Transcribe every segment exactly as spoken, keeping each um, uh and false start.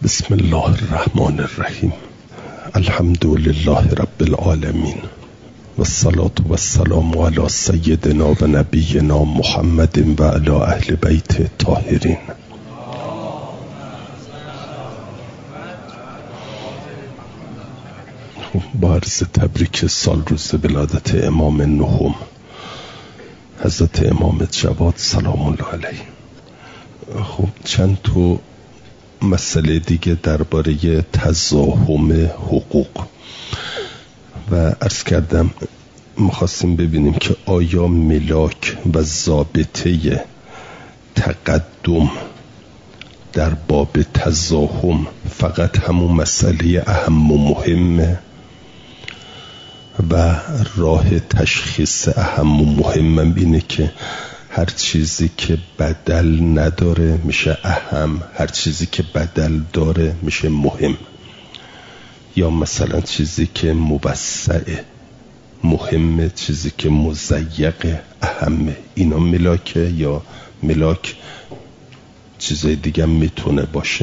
بسم الله الرحمن الرحیم. الحمد لله رب العالمین و الصلاة و السلام علی سیدنا و نبینا محمد و علی اهل بیت الطاهرین. با عرض تبریک سال روز ولادت امام نهم حضرت امام جواد سلام الله علیه. خب چند تو مسئله دیگه درباره تزاحم حقوق و عرض کردم میخواستیم ببینیم که آیا ملاک و ضابطه تقدم در باب تزاحم فقط همون مسئله اهم و مهمه و راه تشخیص اهم و مهمم اینه که هر چیزی که بدل نداره میشه اهم، هر چیزی که بدل داره میشه مهم، یا مثلا چیزی که موسعه مهمه، چیزی که مضیق اهمه. اینا ملاکه یا ملاک چیزای دیگه میتونه باشه.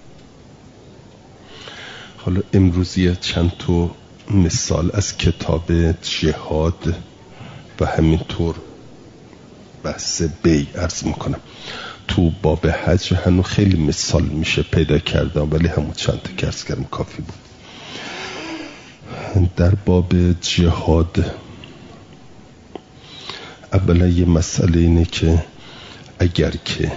حالا امروزی چند تا مثال از کتاب جهاد و همینطور بحث بی عرض میکنم. تو باب حج هنو خیلی مثال میشه پیدا کردم ولی همون چند تا که عرض کردم کافی بود. در باب جهاد اولا یه مسئله اینه که اگر که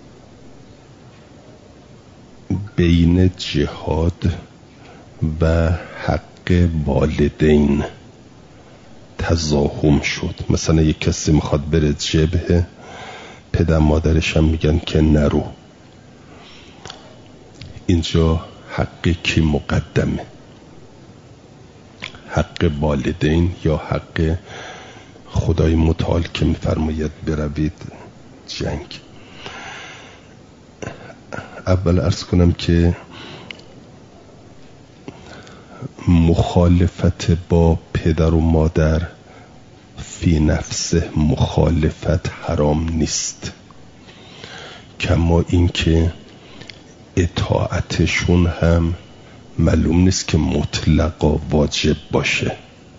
بین جهاد و حق والدین تزاحم شد، مثلا یک کسی میخواد بره جبهه، پدر مادرش هم میگن که نرو، اینجا حق کی مقدمه؟ حق والدین یا حق خدای متعال که میفرماید بروید جنگ؟ اول عرض کنم که مخالفت با پدر و مادر فی نفسه مخالفت حرام نیست، کما اینکه اطاعتشون هم معلوم نیست که مطلقا واجب باشه.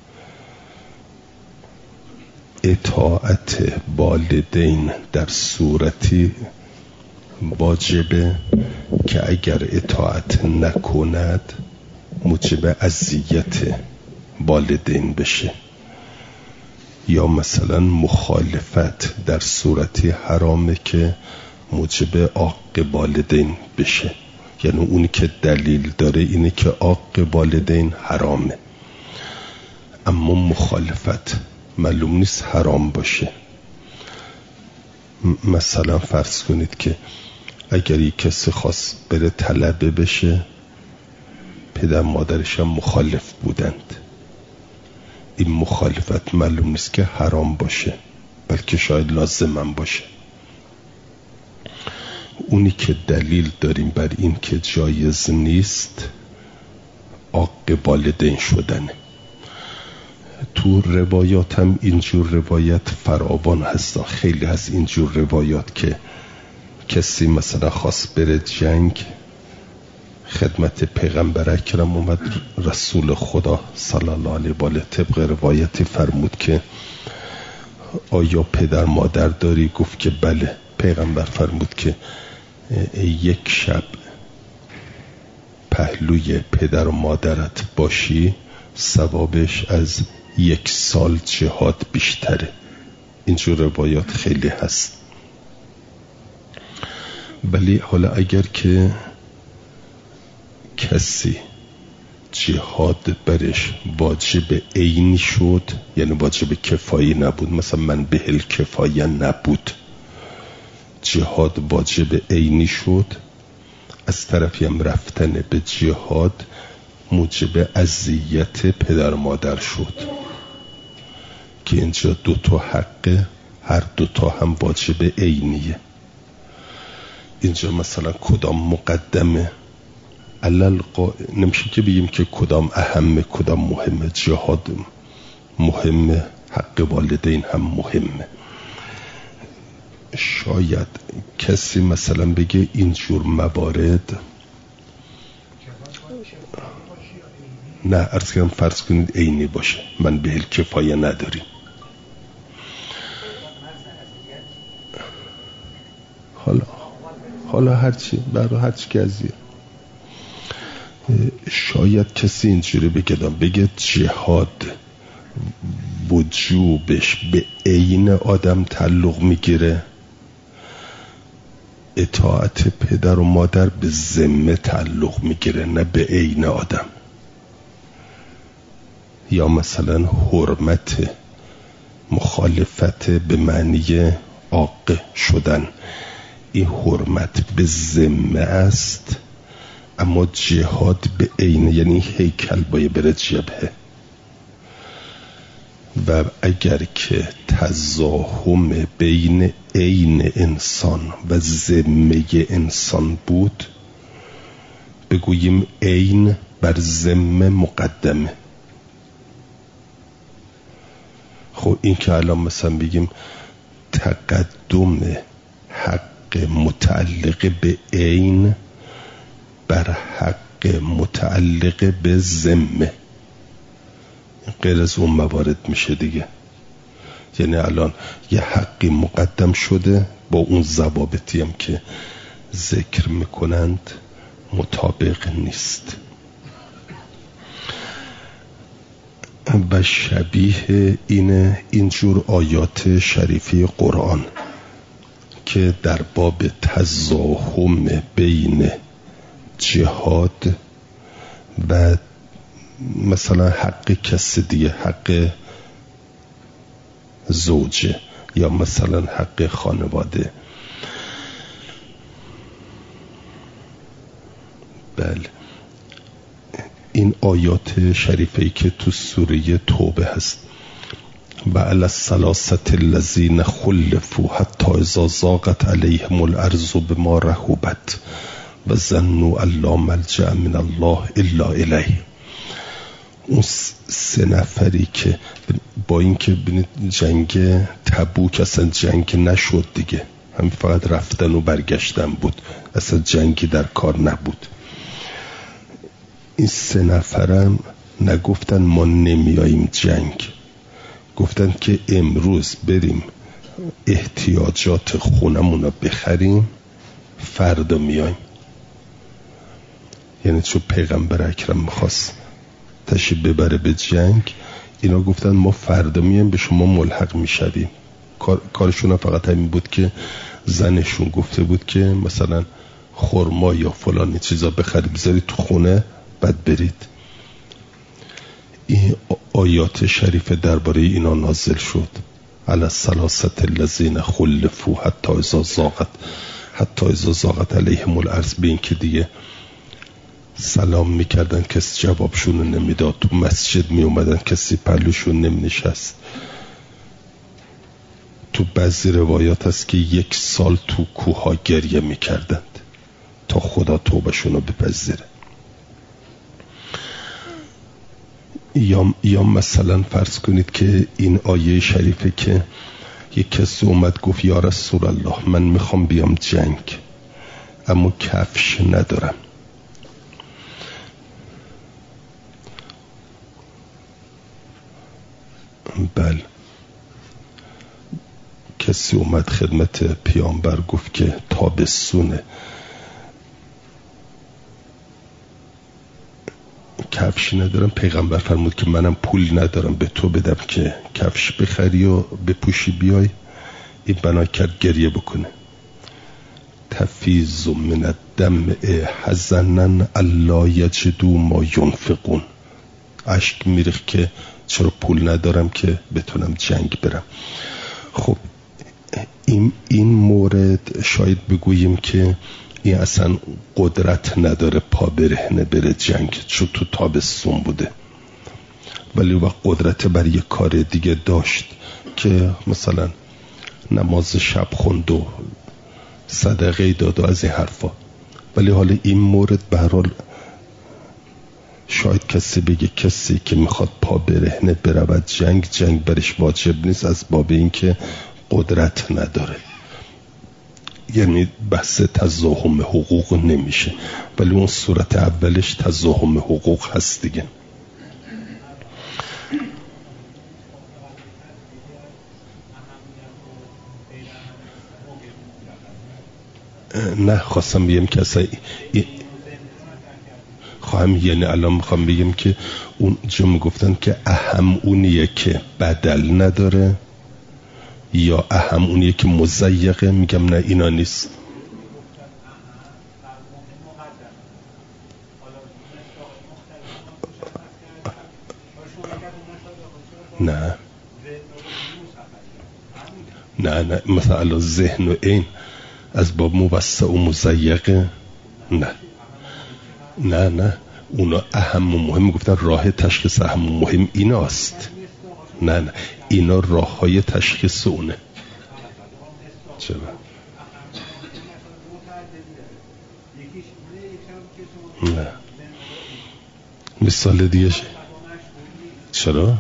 اطاعت والدین در صورتی واجبه که اگر اطاعت نکند موجب اذیت والدین بشه، یا مثلا مخالفت در صورتی حرامه که موجب عاق والدین بشه، یعنی اونی که دلیل داره اینه که عاق والدین حرامه اما مخالفت معلوم نیست حرام باشه. مثلا فرض کنید که اگر یک کسی خواست بره طلبه بشه، پدر مادرش هم مخالف بودند، این مخالفت معلوم نیست که حرام باشه بلکه شاید لازم باشه. اونی که دلیل داریم بر این که جایز نیست عاق والدین شدنه. تو روایات هم اینجور روایت فراوان هستن، خیلی هست اینجور روایات که کسی مثلا خواست بره جنگ، خدمت پیغمبر اکرم اومد، رسول خدا صلی الله علیه و آله طبق روایتی فرمود که آیا پدر مادر داری؟ گفت که بله. پیغمبر فرمود که یک شب پهلوی پدر و مادرت باشی ثوابش از یک سال جهاد بیشتره. اینجور روایات خیلی هست. ولی حالا اگر که کسی جهاد برش واجب عینی شد، یعنی واجب کفایی نبود، مثلا من بهل کفایه نبود، جهاد واجب عینی شد، از طرفی هم رفتن به جهاد موجب اذیت پدر مادر شد که اینجا دوتا حق، هر دوتا هم واجب عینیه. اینجا مثلا کدام مقدمه؟ علل قا... نمیشه که بگیم که کدام اهمه کدام مهمه. جهاد مهمه، حق والدین هم مهمه. شاید کسی مثلا بگه اینجور موارد نه عرض کردم فرض کنید عینی باشه، من به الکفایه نداریم. حالا حالا هرچی برای هرچی که ازیه. شاید کسی اینجوری بگه بگه جهاد وجوبش به عین آدم تعلق میگیره، اطاعت پدر و مادر به ذمه تعلق میگیره نه به عین آدم. یا مثلا حرمت مخالفت به معنی عاق شدن، این حرمت به ذمه است، اما جهاد به عین یعنی هیکل باید بره جبهه. و اگر که تزاحم بین عین انسان و ذمه انسان بود، بگوییم عین بر ذمه مقدمه. خب این که الان مثلا بگیم تقدم حق متعلق به عین بر حق متعلق به ذمه، غیر از اون موارد میشه دیگه. یعنی الان یه حقی مقدم شده با اون ضوابطی هم که ذکر میکنند مطابق نیست. و شبیه این اینجور آیات شریفی قرآن که در باب تزاحم بین جهاد و مثلا حق کسی دیگه، حق زوجه یا مثلا حق خانواده، بله این آیات شریفه‌ای که تو سوره توبه هست، و علی الثلاثه الذین خلفوا حتی اذا ضاقت علیهم الارض بما رحبت و ظنوا ان لا ملجأ من الله الا الیه. اون سه نفری که با اینکه جنگ تبوک اصلا جنگ نشد دیگه، همین فقط رفتن و برگشتن بود، اصلا جنگی در کار نبود. این سه نفرم نگفتن ما نمیاییم جنگ، گفتن که امروز بریم احتیاجات خونمون رو بخریم، فردا میاییم. یعنی چون پیغمبر اکرم میخواست تشریف ببره به جنگ، اینا گفتن ما فردا میایم به شما ملحق میشویم. کار، کارشون فقط همین بود که زنشون گفته بود که مثلا خرما یا فلانی چیزا بخرید بذارید تو خونه بعد برید. این آیات شریف درباره اینا نازل شد، علی الثلاثه الذین خلفوا حتی اذا ضاقت حتی اذا ضاقت علیهم الارض، به این که دیگه سلام میکردن کسی جوابشون رو نمیداد، تو مسجد میومدن کسی پلوشون نمینشست. تو بعضی روایات هست که یک سال تو کوها گریه میکردند تا خدا توبشون رو بپذیره. یا, یا مثلا فرض کنید که این آیه شریفه که یک کسی اومد گفت یا رسول الله من میخوام بیام جنگ اما کفش ندارم. بله کسی اومد خدمت پیامبر گفت که تابستونه کفش ندارم. پیغمبر فرمود که منم پول ندارم به تو بدم که کفش بخری و بپوشی بیای. این بنا کرد گریه بکنه. تفیض من الدمع حزنا الا یجدوا ما ینفقون، اشک میریخت که چرا پول ندارم که بتونم جنگ برم. خب این این مورد شاید بگوییم که این اصلا قدرت نداره پا برهنه بره جنگ چون تو تابستون بوده، ولی وقت قدرت برای یک کار دیگه داشت که مثلا نماز شب خوند و صدقه داد و از این حرفا. ولی حالا این مورد به هر حال شاید کسی بگه کسی که میخواد پا برهنه برود جنگ، جنگ برش واجب نیست از باب این که قدرت نداره. یعنی بحث تضاهم حقوق نمیشه، ولی اون صورت اولش تضاهم حقوق هست دیگه. نه خواستم بگم که اصلا خواهم یعنی الان میخوام بگم که اون جو میگفتن که اهم اونیه که بدل نداره یا اهم اونیه که مضیقه. میگم نه اینا نیست. نه نه نه مثلا ذهن و عین از باب موسع و مضیقه. نه نه نه اونا اهم و مهم گفتن. راه تشخیص اهم و مهم ایناست. نه نه اینا راه های تشخیص اونه. چرا؟ نه مثال دیگه چرا؟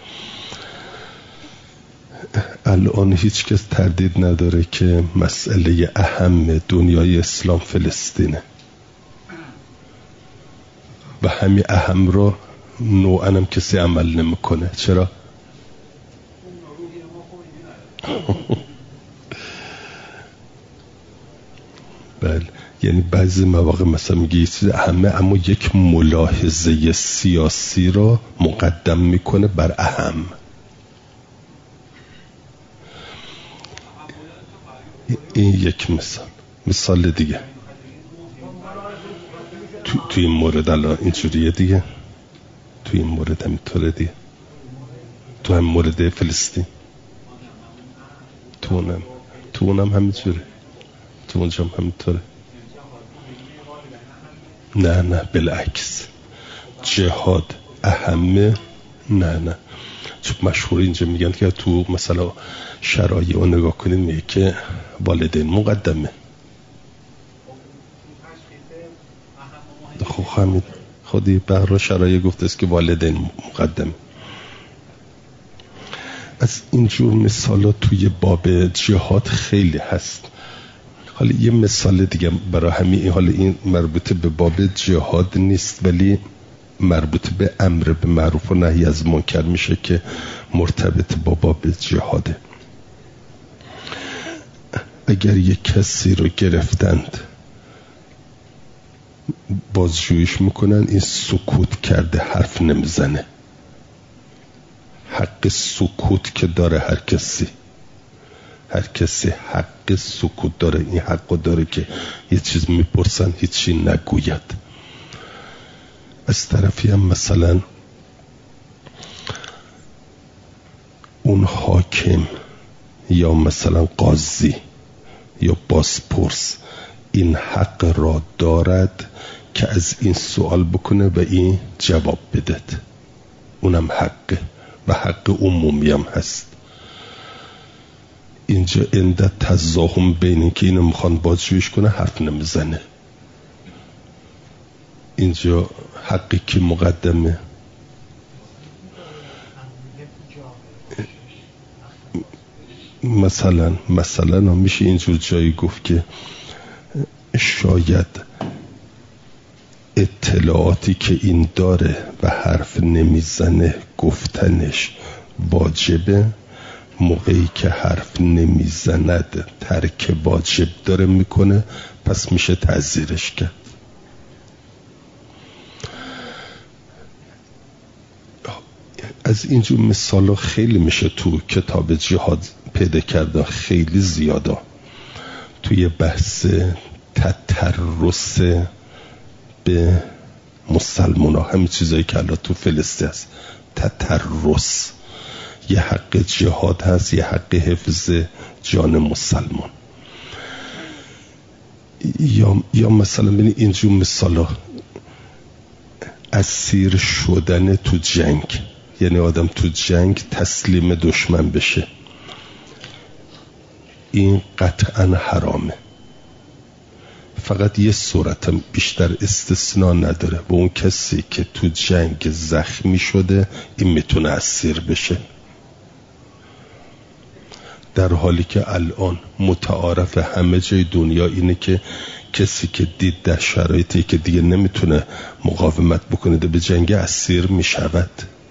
الان هیچ کس تردید نداره که مسئله اهم دنیای اسلام فلسطینه و همین اهم رو نوعا هم کسی عمل نمیکنه. چرا؟ بله یعنی بعضی مواقع مثلا میگه یه چیز اهمه اما یک ملاحظه سیاسی رو مقدم میکنه بر اهم. این یک مثال. مثال دیگه تو تو این مورد الان اینجوریه دیگه. تو این مورد همینطوره دیگه. تو هم مورد فلسطین تو اونم تو اونم همینطوره. تو اونجا هم همینطوره. نه نه بالعکس جهاد اهمه. نه نه چون مشهور اینجا میگن که تو مثلا شرایع رو نگاه کنید میگه که والدین مقدمه. خب همین خودی بهر شرایع گفته است که والدین مقدمه. از اینجور مثالات توی باب جهاد خیلی هست. حالا یه مثال دیگه برای همین، حالا این مربوط به باب جهاد نیست ولی مربوط به امر به معروف و نهی از منکر میشه که مرتبط با باب جهاده. اگر یک کسی رو گرفتند بازجویش میکنن، این سکوت کرده حرف نمیزنه. حق سکوت که داره هر کسی هر کسی حق سکوت داره. این حق داره که یه چیز میپرسن هیچی نگوید. از طرفی هم مثلا اون حاکم یا مثلا قاضی یا بازپرس این حق را دارد که از این سوال بکنه و این جواب بدهد. اونم حقه و حق عمومی هم هست. اینجا اندت تضاهم بین که اینو میخوان بازجویش کنه حرف نمیزنه. اینجا حقی که مقدمه مثلا مثلا میشه اینجور جایی گفت که شاید اطلاعاتی که این داره و حرف نمیزنه گفتنش واجبه، موقعی که حرف نمیزند ترک واجب داره میکنه پس میشه تعزیرش کرد. از اینجور مثالا خیلی میشه تو کتاب جهاد پیدا کرده، خیلی زیاده. توی بحث تطرس به مسلمان ها همین چیزایی که الان تو فلسطین هست، تطرس یه حق جهاد هست، یه حق حفظ جان مسلمان. یا یا مثلا ببین اینجور مثالا اسیر شدن تو جنگ، یعنی آدم تو جنگ تسلیم دشمن بشه، این قطعا حرامه. فقط یه صورت هم بیشتر استثناء نداره و اون کسی که تو جنگ زخمی شده این میتونه اسیر بشه. در حالی که الان متعارف همه جای دنیا اینه که کسی که دید در شرایطی که دیگه نمیتونه مقاومت بکنه به جنگ اسیر میشود،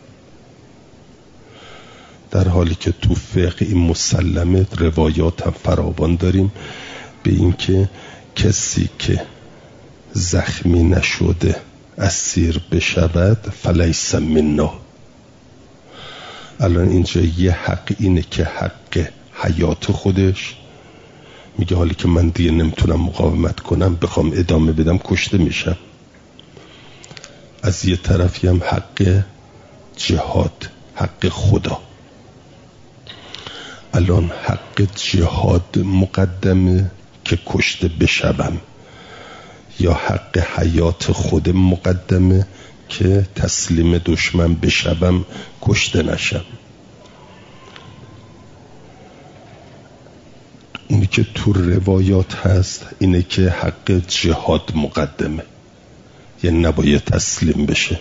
در حالی که تو فقه این مسلمه روایات هم فراوان داریم به این که کسی که زخمی نشده اسیر بشود فلیس منا. الان اینجا یه حق اینه که حق حیات خودش میگه حالی که من دیگه نمیتونم مقاومت کنم بخوام ادامه بدم کشته میشم. از یه طرفی هم حق جهاد، حق خدا. الان حق جهاد مقدمه که کشته بشوم یا حق حیات خود مقدمه که تسلیم دشمن بشوم کشته نشم؟ اونی که تو روایات هست اینه که حق جهاد مقدمه، یعنی نباید تسلیم بشه.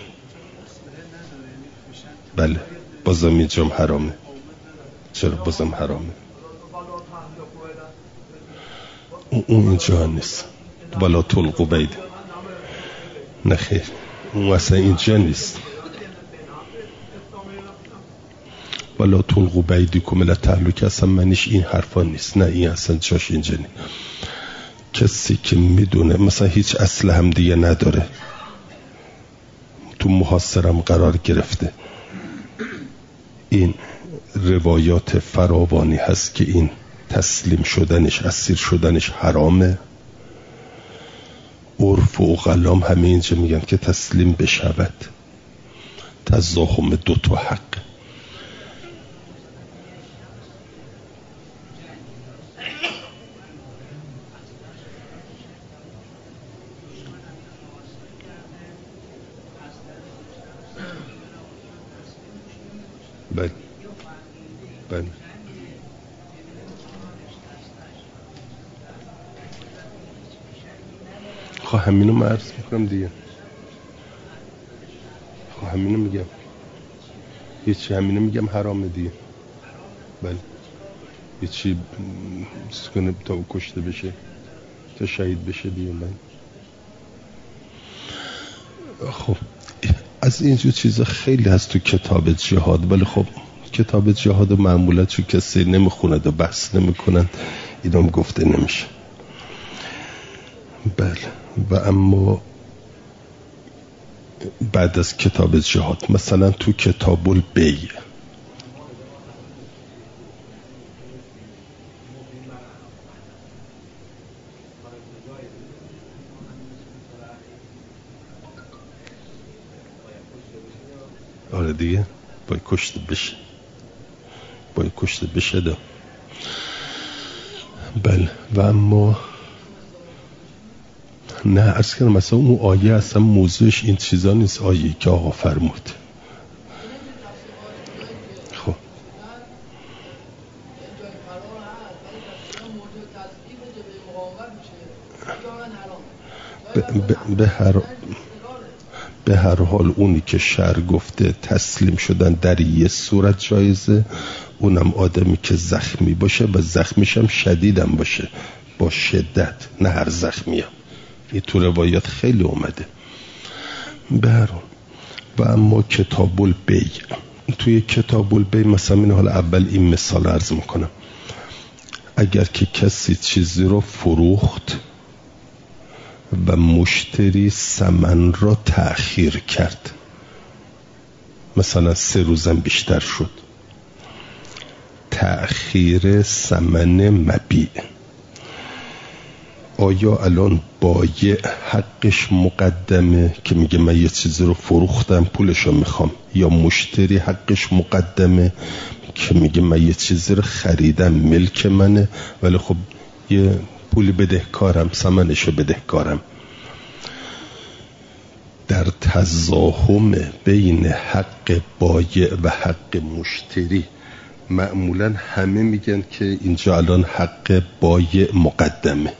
بله بازم اینجام حرامه. چرا بازم حرامه؟ اون اینجا نیست. ولا تلقوا بید، نه خیر اون اصلا اینجا نیست. ولا تلقوا بیدکم الی التهلکه اصلا منیش این حرفا نیست. نه این اصلا جاش اینجا نیست. کسی که میدونه مثلا هیچ اسلحه هم دیگه نداره، تو محاصرم قرار گرفته، این روایات فراوانی هست که این تسلیم شدنش، اسیر شدنش حرامه. عرف و اقلام همه اینجا میگن که تسلیم بشود. تزاحم دو تا حق. بله بله خب همینو من عرض میکنم دیگه. خب همینو میگم، هیچی همینو میگم حرامه دیگه. بله هیچی کنه تا کشته بشه تا شهید بشه دیگه. من خب از اینجور چیزا خیلی هست تو کتاب جهاد، ولی خب کتاب جهاد معمولا چون کسی نمیخوند و بحث نمیکنن اینم گفته نمیشه. بله و اما بعد از کتاب جهاد مثلا تو کتاب البیع آره دیگه باید کشته بشه، باید کشته بشه ده. بله و اما نه عرض کنم مثلا اون آیه اصلا موضوعش این چیزا نیست. آیه که آقا فرمود خب به هر به هر حال اونی که شرع گفته تسلیم شدن در یه صورت جایزه، اونم آدمی که زخمی باشه و زخمیش هم شدیدم باشه، با شدت، نه هر زخمی هم. این تو روایات خیلی اومده. به هر حال و اما کتاب البیع، توی کتاب البیع مثلا من حالا اول این مثال عرض میکنم. اگر که کسی چیزی رو فروخت و مشتری ثمن را تأخیر کرد، مثلا سه روزم بیشتر شد، تأخیر ثمن مبیع، آیا الان بایع حقش مقدمه که میگه من یه چیزی رو فروختم پولشو میخوام، یا مشتری حقش مقدمه که میگه من یه چیزی رو خریدم ملک منه ولی خب یه پولی بدهکارم، ثمنشو بدهکارم؟ در تزاحم بین حق بایع و حق مشتری معمولا همه میگن که اینجا الان حق بایع مقدمه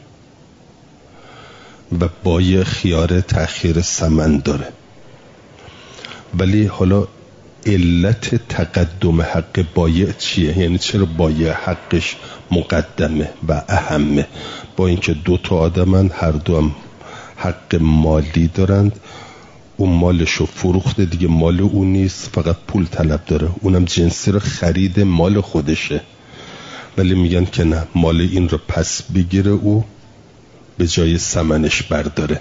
و بایع خیار تأخیر ثمن داره. ولی حالا علت تقدم حق بایع چیه؟ یعنی چرا بایع حقش مقدمه و اهمه؟ با اینکه دو تا آدمن، هر دو هم حق مالی دارند. اون مالشو فروخته دیگه، مال اون نیست، فقط پول طلب داره، اونم جنسی رو خرید، مال خودشه. ولی میگن که نه، مال این رو پس بگیره، او به جای ثمنش برداره.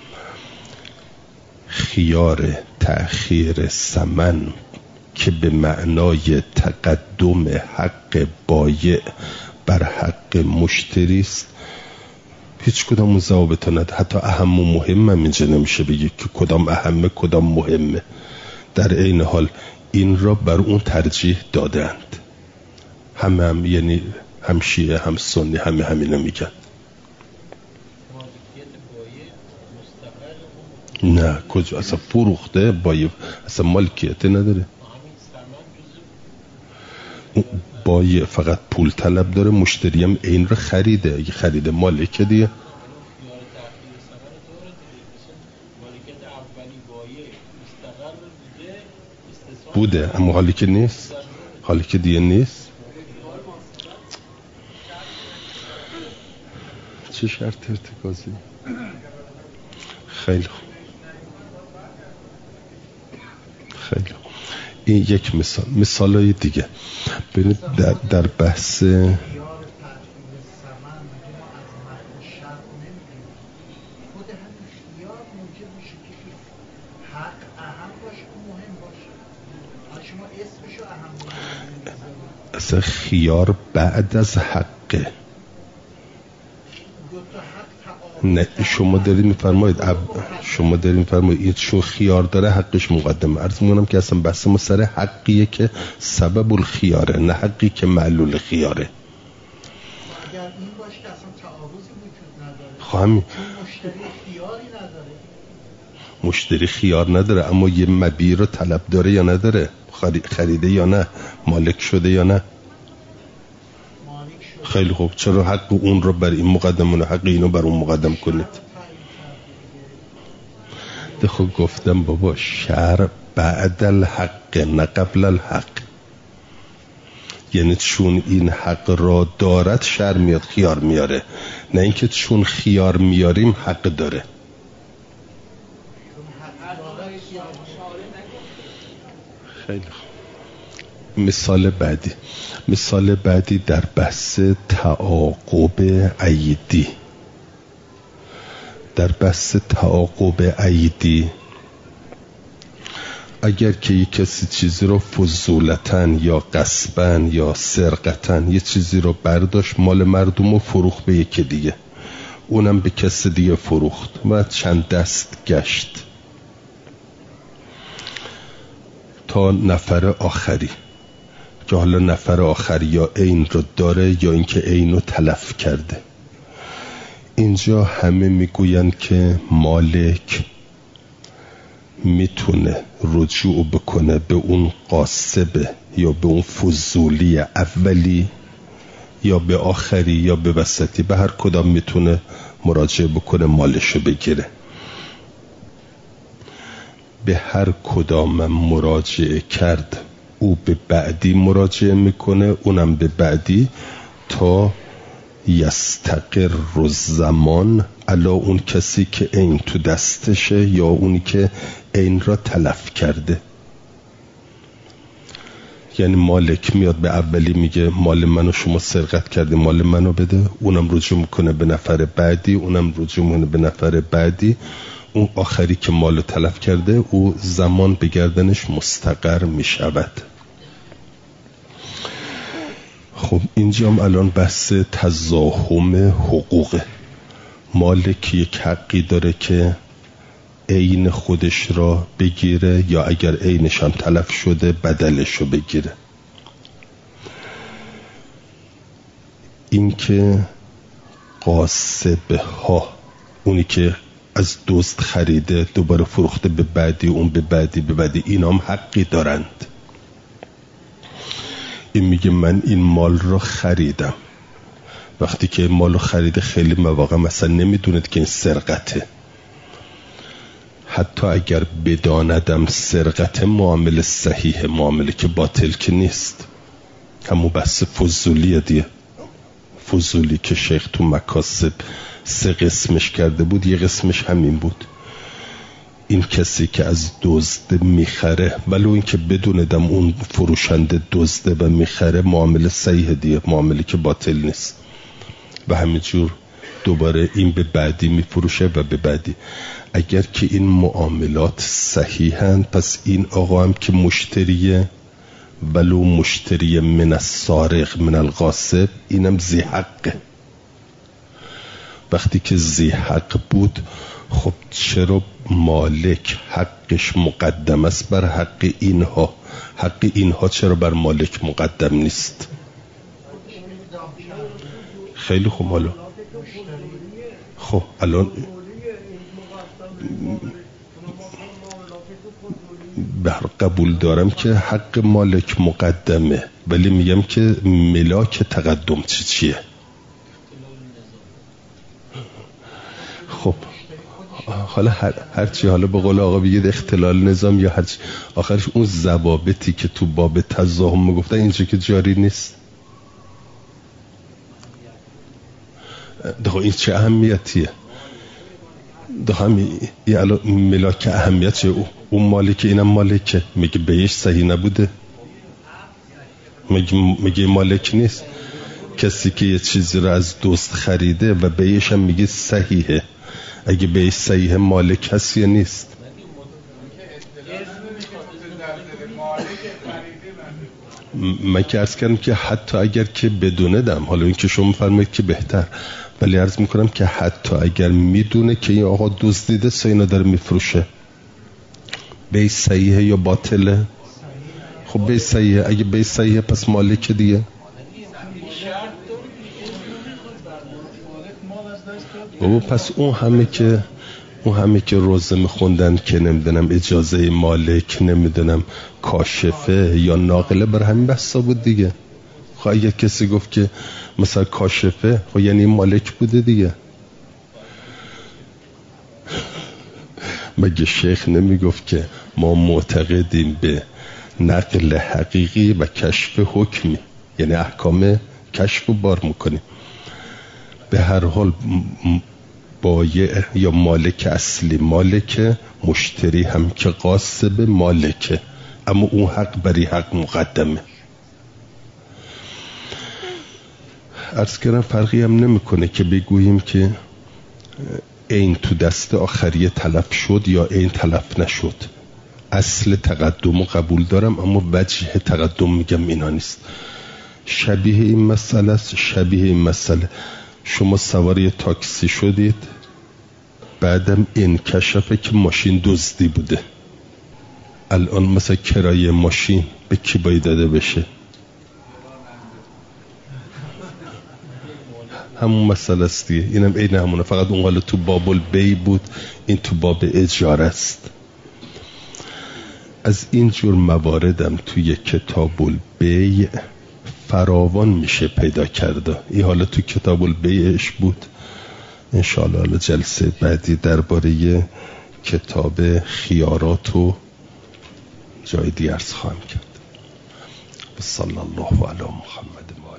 خیار تأخیر ثمن که به معنای تقدم حق بایع بر حق مشتری است، هیچ کدام اون ضوابط نداره. حتی اهم و مهم هم اینجا نمیشه بگی که کدام اهمه کدام مهمه. در این حال این را بر اون ترجیح دادند. همه هم، یعنی هم شیعه هم سنی، همه همینو میگن. نه کجا اصلا فروخته بایع اصلا مالکیت نداره. بایع فقط پول طلب داره، مشتری هم این رو خریده. اگه خریده مالک دیگه. بوده اما حالی که نیست، حالی که دیگه نیست. چه شرط ارتکازی؟ خیلی خوب، خیلی خوب. این یک مثال. مثالای دیگه ببینید در, در بحث اصلا خیار بعد از حقه. نه شما دارید میفرمایید اب... شما دارید میفرمایید چون خیار داره حقش مقدمه. عرض میکنم که اصلا بحث ما سر حقیه که سبب الخیاره، نه حقی که معلول خیاره. اگر این باشه که اصلا تعارضی وجود نداره، خواهم چون مشتری خیاری نداره. مشتری خیار نداره اما یه مبیع رو طلب داره یا نداره؟ خریده یا نه؟ مالک شده یا نه؟ خیلی خوب، چرا حق اون رو بر این مقدم و حق اینو بر اون مقدم کنید؟ ده خب گفتم بابا شرع بعد الحق نه قبل الحق. یعنی چون این حق را دارد شرع میاد خیار میاره، نه اینکه چون خیار میاریم حق داره. خیلی خوب. مثال بعدی مثال بعدی در بحث تعاقب عیدی. در بحث تعاقب عیدی اگر که یک کسی چیزی رو فضولتن یا غصبن یا سرقتن یه چیزی رو برداشت، مال مردم رو فروخت به یکی دیگه، اونم به کسی دیگه فروخت و چند دست گشت تا نفر آخری که حالا نفر آخر یا عین رو داره یا اینکه عین رو تلف کرده. اینجا همه میگوین که مالک میتونه رجوع بکنه به اون قاصب یا به اون فضولی اولی یا به آخری یا به وسطی، به هر کدام میتونه مراجعه بکنه مالشو بگیره. به هر کدام مراجعه کرد او به بعدی مراجعه میکنه، اونم به بعدی، تا یستقر الزمان علی اون کسی که عین تو دستشه یا اونی که عین را تلف کرده. یعنی مالک میاد به اولی میگه مال منو شما سرقت کردی، مال منو بده، اونم رجوع میکنه به نفر بعدی، اونم رجوع میکنه به نفر بعدی، اون آخری که مالو تلف کرده او زمان به گردنش مستقر میشود. خب اینجام الان بحث تزاحم حقوقه. مالک یک حقی داره که عین خودش را بگیره یا اگر عینش هم تلف شده بدلش رو بگیره. این که قاصب ها، اونی که از دزد خریده دوباره فروخته به بعدی، اون به بعدی به بعدی، اینا هم حقی دارند. این میگه من این مال رو خریدم. وقتی که مال رو خریده خیلی مواقع مثلا نمیدوند که این سرقته، حتی اگر بداندم سرقت معامله صحیح، معامله که باطل که نیست. همون بحث فضولیه دیگه. فضولی که شیخ تو مکاسب سه قسمش کرده بود، یه قسمش همین بود. این کسی که از دزد میخره، ولو این که بدوندم اون فروشنده دزده و میخره، معامله صحیح دیگه، معامله که باطل نیست. و همینجور دوباره این به بعدی میفروشه و به بعدی. اگر که این معاملات صحیحن، پس این آقا هم که مشتریه، ولو مشتری من السارق من الغاصب، اینم ذی حقه. وقتی که ذی حق بود، خب چرا مالک حقش مقدم است بر حق اینها؟ حق اینها چرا بر مالک مقدم نیست؟ خیلی خوب. حالا خب الان بر قبول دارم که حق مالک مقدمه، ولی میگم که ملاک تقدم چی چیه؟ خب حالا هر هرچی حالا به قول آقا بگید اختلال نظام یا هرچی، آخرش اون ضوابطی که تو باب تضاهم میگفتن اینجا که جاری نیست. ده این چه اهمیتیه؟ ده همین یه الان ملاک اهمیت چه؟ اون مالک اینم مالکه، میگه بهش صحیح نبوده، میگه میگه مالک نیست. کسی که یه چیزی رو از دوست خریده و بهش هم میگه صحیحه، اگه بهش صحیحه مالک هست یا نیست؟ من که عرض کردم که حتی اگر که بدونه دم، حالا این که شما فرمایید که بهتر، ولی عرض میکنم که حتی اگر میدونه که این آقا دزدیده سینا داره میفروشه، بهش صحیحه یا باطله؟ خب بهش صحیحه. اگه بهش صحیحه پس مالک دیگه. بابا پس اون همه که اون همه که روزه میخوندن که نمیدونم اجازه مالک نمیدونم کاشفه یا ناقله، بر همین بحثا بود دیگه. خب اگه کسی گفت که مثلا کاشفه، خب یعنی مالک بوده دیگه. مگه شیخ نمیگفت که ما معتقدیم به نقل حقیقی و کشف حکمی، یعنی احکام کشف رو بار میکنیم. به هر حال بایع یا مالک اصلی مالک، مشتری هم که غاصب مالکه، اما اون حق بری حق مقدمه. عرض کردم فرقی هم نمیکنه که بگوییم که این تو دست آخریه تلف شد یا این تلف نشد. اصل تقدم قبول دارم، اما وجه تقدم میگم اینا نیست. شبیه این مسئله است. شبیه این مسئله شما سوار تاکسی شدید، بعدم این کشفه که ماشین دزدی بوده. الان مثلا کرایه ماشین به کی باید داده بشه؟ همون مسئله است دیگه. اینم عین همونه، فقط اون حالا تو باب البیع بود، این تو باب اجاره است. از این جور مواردم توی کتاب البیع فراوان میشه پیدا کرده. این حالا تو کتاب البیعش بود. انشاءالله حالا جلسه بعدی درباره کتاب خیارات و جای دیگه عرض خواهم کرد. صلی الله علی محمد.